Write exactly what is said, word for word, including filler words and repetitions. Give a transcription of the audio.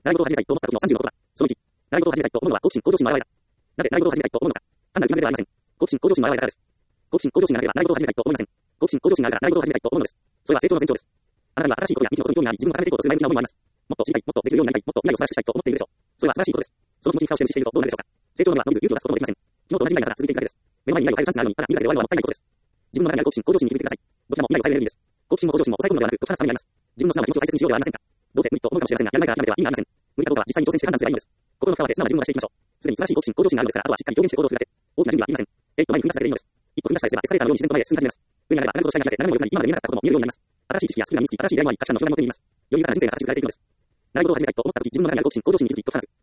習い事を始めたいと思った時のさんじゅうのことだ。そのいち、習い事を始めたいと思うのは好奇心向上心の表れだ。なぜ習い事を始めたいと思うのか。単なる決めではありません。好奇心向上心の表れだからです。好奇心向上心がなければ習い事を始めたいと思いません。好奇心向上心があれば習い事を始めたいと思うのです。それは成長の前兆です。あなたには新しいことや未知のことに興味があり、自分を高めていこうとする前向きな思いもあります。もっと知りたい、もっとできるようになりたい、もっと未来を素晴らしくしたいと思っているでしょう。それは素晴らしいことです。その気持ちに蓋をして無視しているとどうなるでしょうか。成長の目は伸びず勇気を出すこともできません。昨日と同じ未来がただ続いていくだけです。目の前に未来を変えるチャンスがあるのに、ただ見るだけで終わるのはもったいないことです。自分の中にある好奇心、向上心に気づいてください。どちらも未来を変えるエネルギーです。好奇心も向上心も抑え込むのではなく、解き放つためにあります。自分の素直な気持ちを大切にしようではありませんか。どうせ無理と思うかもしれませんが、やらないから諦めては意味がありません。無理かどうかは実際に挑戦して判断すればいいのです。心の蓋を開け、素直な自分を出していきましょう。すでに素晴らしい好奇心、向上心があるのですから、あとはしっかり表現して行動するだけ。大きな準備はいりません。えっと前に踏み出すだけでいいのです。一歩踏み出したりすれば、エスカレーターのように自然と前へ進んで始めます。上になれば、慣れ事をしたいになって、斜めも良くなり、今まで見えなかったことも見えるようになります。新しい知識やスキルが身につき、新しい出会いもあり、価値観の広がりも手に入れます。余裕から人生が形作られていくのです。習い事を始めたいと思った時、自分の中にある好奇心、向上心に気づき、解き放つ。